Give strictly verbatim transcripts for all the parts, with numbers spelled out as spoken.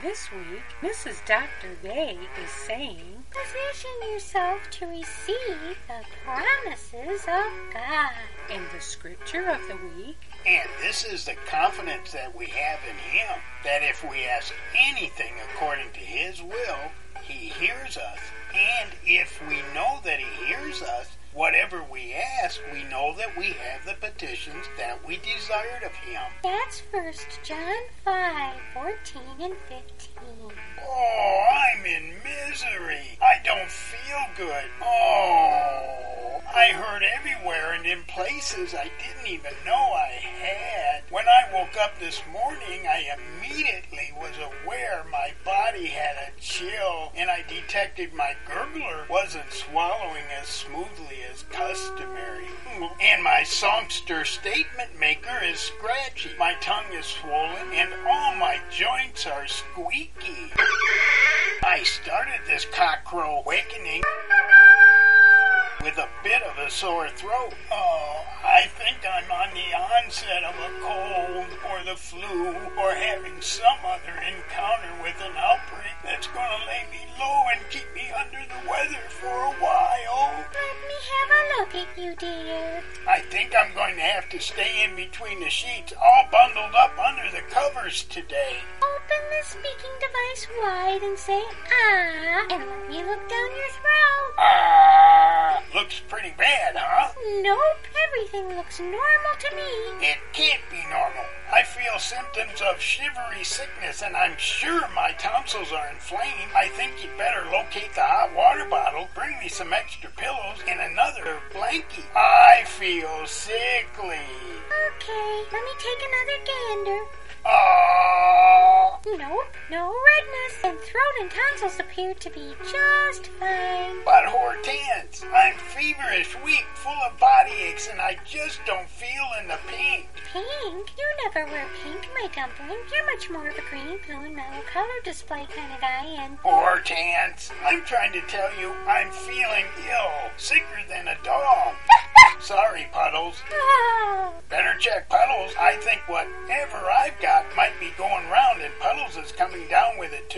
This week, Missus Doctor Day is saying, position yourself to receive the promises of God. And the scripture of the week, and this is the confidence that we have in Him, that if we ask anything according to His will, He hears us. And if we know that He hears us, whatever we ask, we know that we have the petitions that we desired of Him. That's First John five, fourteen and fifteen. Oh, I'm in misery. I don't feel good. Oh, I hurt everywhere and in places I didn't even know I had. When I woke up this morning, I immediately was aware my body had a chill, and I detected my gurgler wasn't swallowing as smoothly as customary. And my songster statement maker is scratchy. My tongue is swollen, and all my joints are squeaky. I started this cockcrow awakening with a bit of a sore throat. Oh, I think I'm on the onset of a cold or the flu or having some other encounter with an outbreak that's going to lay me low and keep me under the weather for a while. Let me have a look at you, dear. I think I'm going to have to stay in between the sheets, all bundled up under the covers today. Open the speaking device wide and say, ah, and let me look down your throat. Ah, looks pretty bad, huh? Nope, everything looks normal to me. It can't be normal. I feel symptoms of shivery sickness, and I'm sure my tonsils are inflamed. I think you'd better locate the hot water bottle, bring me some extra pillows, and another blankie. I feel sickly. Okay, let me take another gander. Oh. Nope, no redness, and throat and tonsils appear to be just fine. But Hortense, I'm feverish, weak, full of body aches, and I just don't feel in the pink. Pink? You never wear pink, my dumpling. You're much more of a green, blue, and mellow color display kind of guy, and... Hortense, I'm trying to tell you, I'm feeling ill, sicker than a dog. Sorry, Puddles. Oh. Better check Puddles. I think whatever I've got might be going round, and Puddles is coming down with it, too.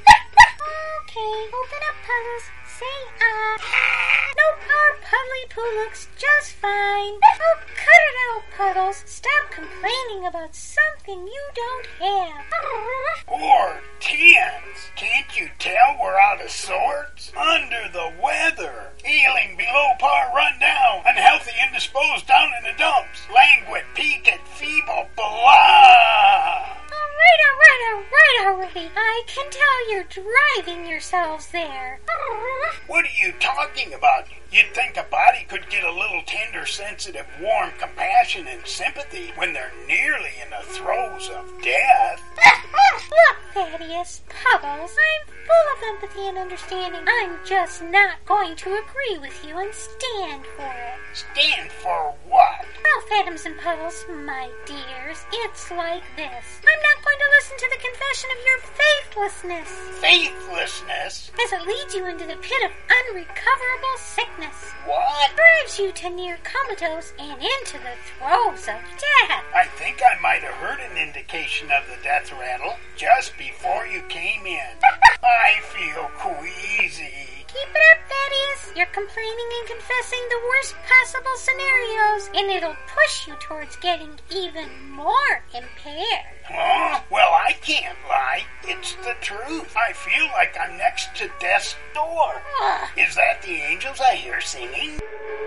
Okay, open up, Puddles. Say, ah. Nope, our Puddly Poo looks just fine. Oh, cut it out, Puddles. Stop complaining about something you don't have. Hortense, can't you tell we're out of sorts? Under the weather. Ailing, below par, run down. Unhealthy, indisposed, down in the dumps. Languid, peaked, feeble, blah. All right, all right, all right already. I can tell you're driving yourselves there. What are you talking about? You'd think a body could get a little tender, sensitive, warm compassion and sympathy when they're nearly in the throes of death. Look, Thaddeus, Puddles, I'm full of empathy and understanding. I'm just not going to agree with you and stand for it. Stand for what? Well, Phantoms and Puddles, my dears, it's like this. I'm not going to listen to the confession of your faithlessness. Faithlessness? As it leads you into the pit of unrecoverable sickness. What? Drives you to near comatose and into the throes of death. I think I might have heard an indication of the death rattle just before you came in. I feel queasy. Keep it up, Thaddeus. You're complaining and confessing the worst possible scenarios, and it'll push you towards getting even more impaired. Huh? Well, I can't lie. It's the truth. I feel like I'm next to death's door. Ugh. Is that the angels I hear singing?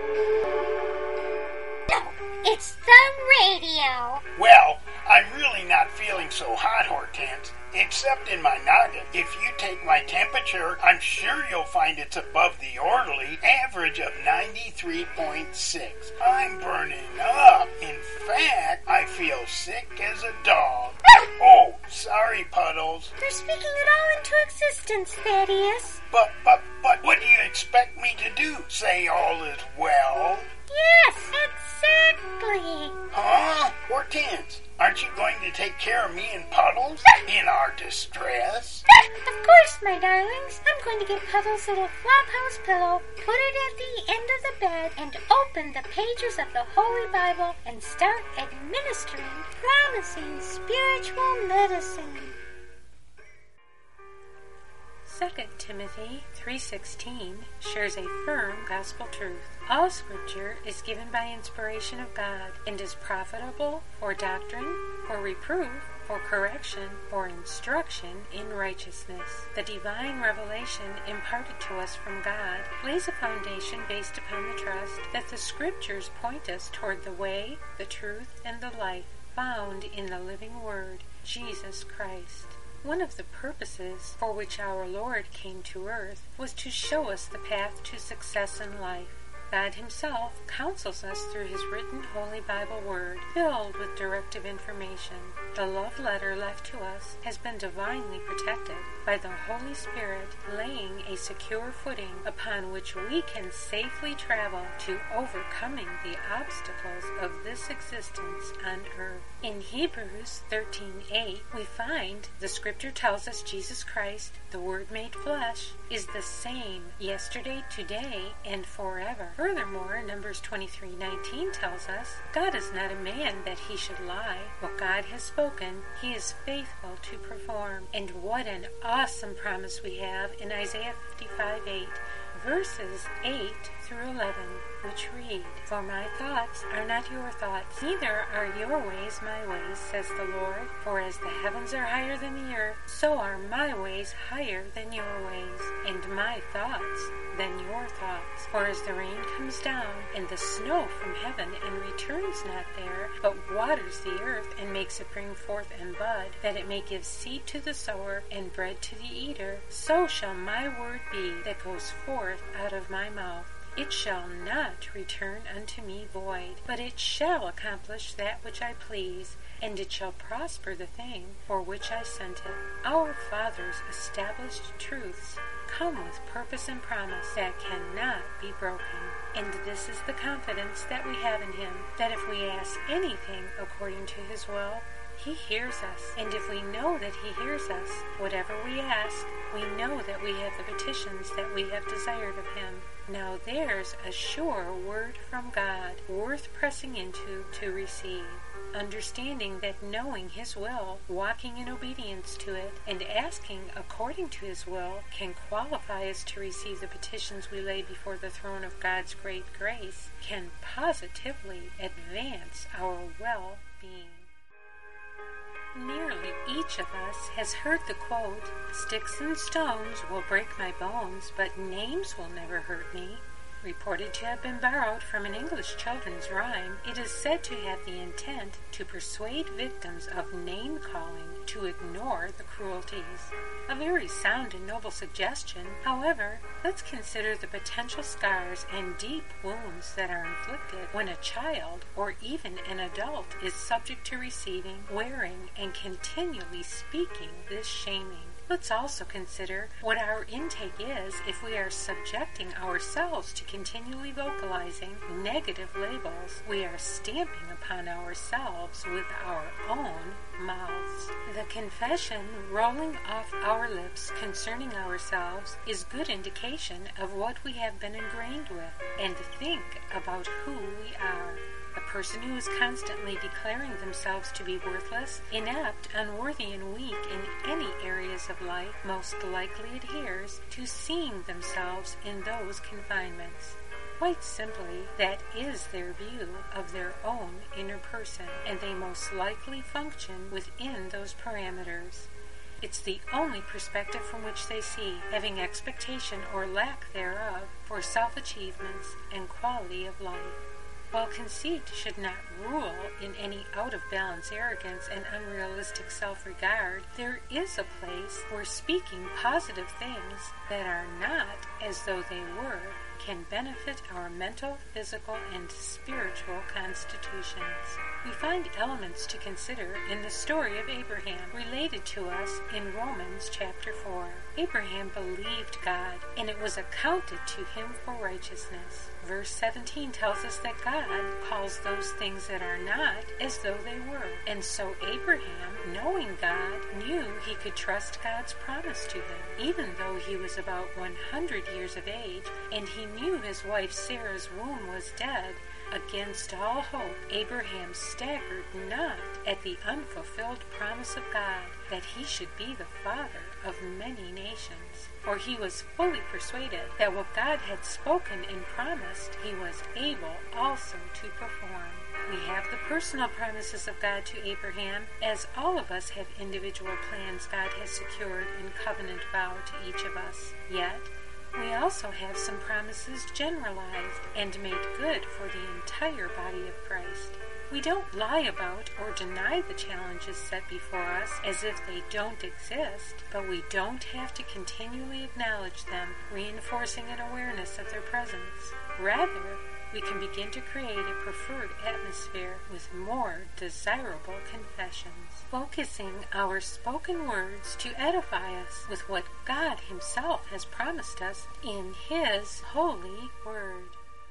No, it's the radio. Well, I'm really not feeling so hot, Hortense. Except in my noggin. If you take my temperature, I'm sure you'll find it's above the orderly average of ninety-three point six. I'm burning up. In fact, I feel sick as a dog. Oh, sorry, Puddles. You're speaking it all into existence, Thaddeus. But, but, but, what do you expect me to do? Say all is well? Yes, exactly. Huh? Hortense, aren't you going to take care of me and Puddles in our distress? Of course, my darlings. I'm going to get Puddles' little flophouse pillow, put it at the end of the bed, and open the pages of the Holy Bible and start administering promising spiritual medicine. Second Timothy three sixteen shares a firm gospel truth. All Scripture is given by inspiration of God and is profitable for doctrine, for reproof, for correction, for instruction in righteousness. The divine revelation imparted to us from God lays a foundation based upon the trust that the Scriptures point us toward the way, the truth, and the life found in the living Word, Jesus Christ. One of the purposes for which our Lord came to earth was to show us the path to success in life. God Himself counsels us through His written Holy Bible Word, filled with directive information. The love letter left to us has been divinely protected by the Holy Spirit, laying a secure footing upon which we can safely travel to overcoming the obstacles of this existence on earth. In Hebrews thirteen eight, we find the Scripture tells us Jesus Christ, the Word made flesh, is the same yesterday, today, and forever. Furthermore, Numbers twenty-three nineteen tells us, God is not a man that He should lie. What God has spoken, He is faithful to perform. And what an awesome promise we have in Isaiah fifty-five eight, verses eight through eleven, which read, For my thoughts are not your thoughts, neither are your ways my ways, says the Lord. For as the heavens are higher than the earth, so are my ways higher than your ways, and my thoughts than your thoughts. For as the rain comes down, and the snow from heaven, and returns not there, but waters the earth, and makes it bring forth and bud, that it may give seed to the sower, and bread to the eater, so shall my word be that goes forth out of my mouth. It shall not return unto me void, but it shall accomplish that which I please, and it shall prosper the thing for which I sent it. Our fathers established truths come with purpose and promise that cannot be broken. And this is the confidence that we have in Him, that if we ask anything according to His will, He hears us. And if we know that He hears us, whatever we ask, we know that we have the petitions that we have desired of Him. Now there's a sure word from God, worth pressing into to receive. Understanding that knowing His will, walking in obedience to it, and asking according to His will can qualify us to receive the petitions we lay before the throne of God's great grace, can positively advance our well-being. Nearly each of us has heard the quote, Sticks and stones will break my bones, but names will never hurt me. Reported to have been borrowed from an English children's rhyme, it is said to have the intent to persuade victims of name-calling to ignore the cruelties. A very sound and noble suggestion. However, let's consider the potential scars and deep wounds that are inflicted when a child or even an adult is subject to receiving, wearing, and continually speaking this shaming. Let's also consider what our intake is if we are subjecting ourselves to continually vocalizing negative labels we are stamping upon ourselves with our own mouths. The confession rolling off our lips concerning ourselves is good indication of what we have been ingrained with, and think about who we are. A person who is constantly declaring themselves to be worthless, inept, unworthy, and weak in any areas of life most likely adheres to seeing themselves in those confinements. Quite simply, that is their view of their own inner person, and they most likely function within those parameters. It's the only perspective from which they see, having expectation or lack thereof for self-achievements and quality of life. While conceit should not rule in any out-of-balance arrogance and unrealistic self-regard, there is a place where speaking positive things that are not as though they were can benefit our mental, physical, and spiritual constitutions. We find elements to consider in the story of Abraham related to us in Romans chapter four. Abraham believed God, and it was accounted to him for righteousness. Verse seventeen tells us that God calls those things that are not as though they were. And so Abraham, knowing God, knew he could trust God's promise to him, even though he was about one hundred years of age, and he knew his wife Sarah's womb was dead. against all hope, Abraham staggered not at the unfulfilled promise of God that he should be the father of many nations. For he was fully persuaded that what God had spoken and promised, he was able also to perform. We have the personal promises of God to Abraham, as all of us have individual plans God has secured in covenant vow to each of us. Yet, we also have some promises generalized and made good for the entire body of Christ. We don't lie about or deny the challenges set before us as if they don't exist, but we don't have to continually acknowledge them, reinforcing an awareness of their presence. Rather, we can begin to create a preferred atmosphere with more desirable confessions, focusing our spoken words to edify us with what God Himself has promised us in His holy word.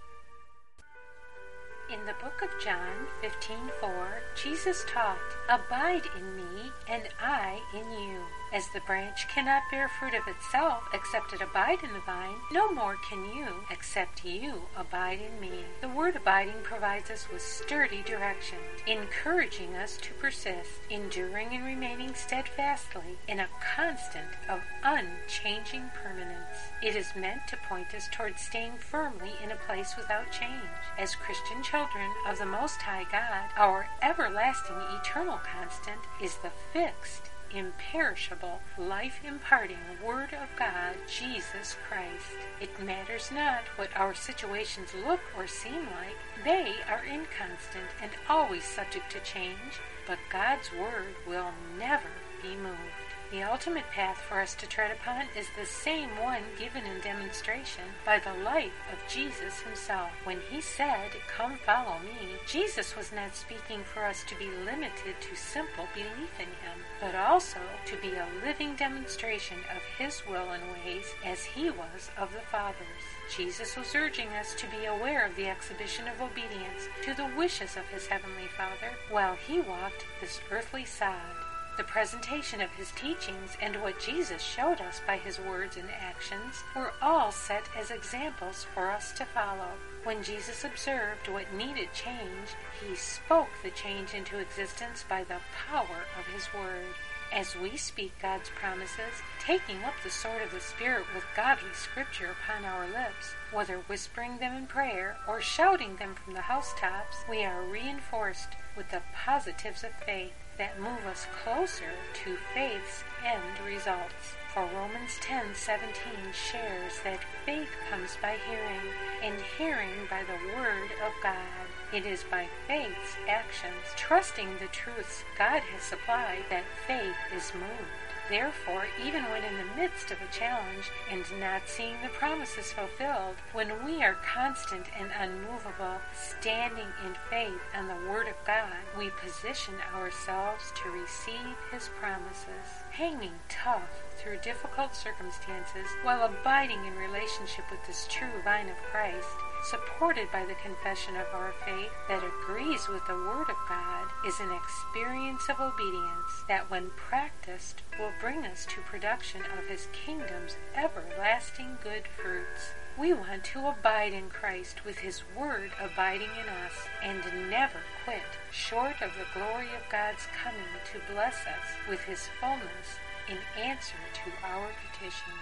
In the book of John fifteen four, Jesus taught, "Abide in me, and I in you. As the branch cannot bear fruit of itself except it abide in the vine, no more can you except you abide in me." The word abiding provides us with sturdy direction, encouraging us to persist, enduring and remaining steadfastly in a constant of unchanging permanence. It is meant to point us towards staying firmly in a place without change. As Christian children of the Most High God, our everlasting eternal constant is the fixed, imperishable, life-imparting Word of God, Jesus Christ. It matters not what our situations look or seem like. They are inconstant and always subject to change, but God's Word will never be moved. The ultimate path for us to tread upon is the same one given in demonstration by the life of Jesus Himself. When He said, "Come follow me," Jesus was not speaking for us to be limited to simple belief in Him, but also to be a living demonstration of His will and ways as He was of the Father's. Jesus was urging us to be aware of the exhibition of obedience to the wishes of His Heavenly Father while He walked this earthly sod. The presentation of His teachings and what Jesus showed us by His words and actions were all set as examples for us to follow. When Jesus observed what needed change, He spoke the change into existence by the power of His Word. As we speak God's promises, taking up the sword of the Spirit with godly scripture upon our lips, whether whispering them in prayer or shouting them from the housetops, we are reinforced with the positives of faith that move us closer to faith's end results. For Romans ten seventeen shares that faith comes by hearing, and hearing by the Word of God. It is by faith's actions, trusting the truths God has supplied, that faith is moved. Therefore, even when in the midst of a challenge and not seeing the promises fulfilled, when we are constant and unmovable, standing in faith on the Word of God, we position ourselves to receive His promises. Hanging tough through difficult circumstances while abiding in relationship with this true vine of Christ, supported by the confession of our faith that agrees with the Word of God, is an experience of obedience that, when practiced, will bring us to production of His kingdom's everlasting good fruits. We want to abide in Christ with His Word abiding in us, and never quit, short of the glory of God's coming to bless us with His fullness in answer to our petitions.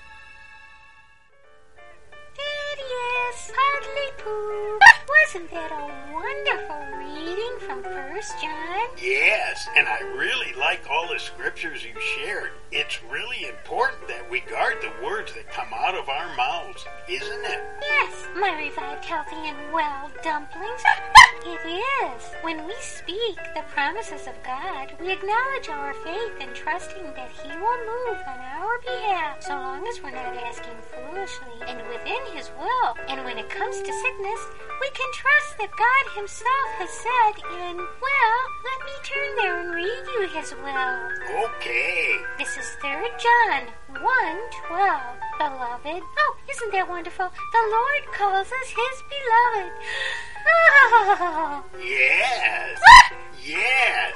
There he is, Puddly Pooh. Wasn't that a wonderful reading from First John? Yes, and I really like all the scriptures you shared. It's really important that we guard the words that come out of our mouths, isn't it? Yes, my revived, healthy, and well dumplings. It is. When we speak the promises of God, we acknowledge our faith and trusting that He will move on our behalf, so long as we're not asking foolishly and within His will. And when it comes to sickness, we can trust that God Himself has said in, well, let me turn there and read you His will. Okay. This is Third John one twelve. Beloved. Oh, isn't that wonderful? The Lord calls us His beloved. Oh. Yes. Yes.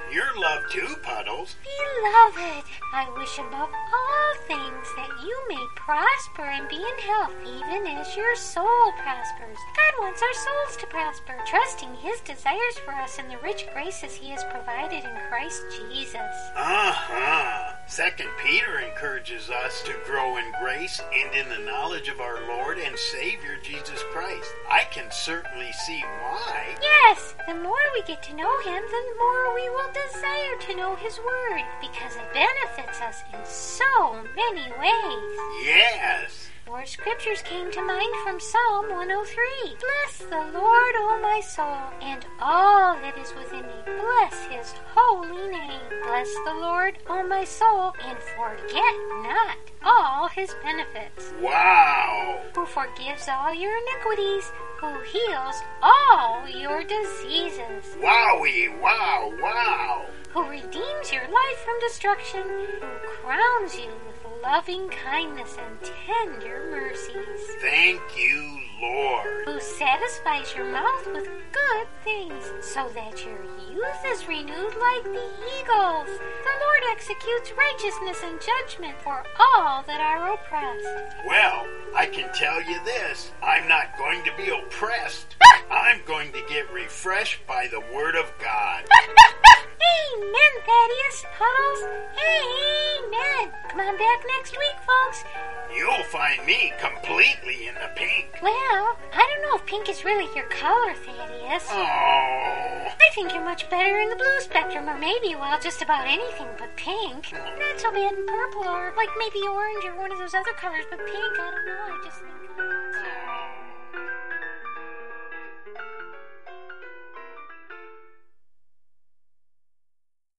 You're loved too, Puddles. Beloved, I wish above all things that you may prosper and be in health, even as your soul prospers. God wants our souls to prosper, trusting His desires for us in the rich graces He has provided in Christ Jesus. Uh-huh. Second Peter encourages us to grow in grace and in the knowledge of our Lord and Savior Jesus Christ. I can certainly see why. Yes, the more we get to know Him, the more we will desire to know His Word, because it benefits us in so many ways. Yes. More scriptures came to mind from Psalm one oh three. Bless the Lord, O my soul, and all that is within me. Bless His holy name. Bless the Lord, O my soul, and forget not all His benefits. Wow. Who forgives all your iniquities, who heals all your diseases. Wowie, wow, wow. Who redeems your life from destruction, who crowns you with loving kindness and tender mercies. Thank you, Lord. Who satisfies your mouth with good things, so that your youth is renewed like the eagles. The Lord executes righteousness and judgment for all that are oppressed. Well, I can tell you this. I'm not going to be oppressed. I'm going to get refreshed by the Word of God. Amen, Thaddeus. Puddles. Amen. Come on back next week, folks. You'll find me completely in the pink. Well, I don't know if pink is really your color, Thaddeus. Oh. I think you're much better in the blue spectrum, or maybe, well, just about anything but pink. Not so bad in purple, or like maybe orange or one of those other colors, but pink, I don't know. I just think... Oh.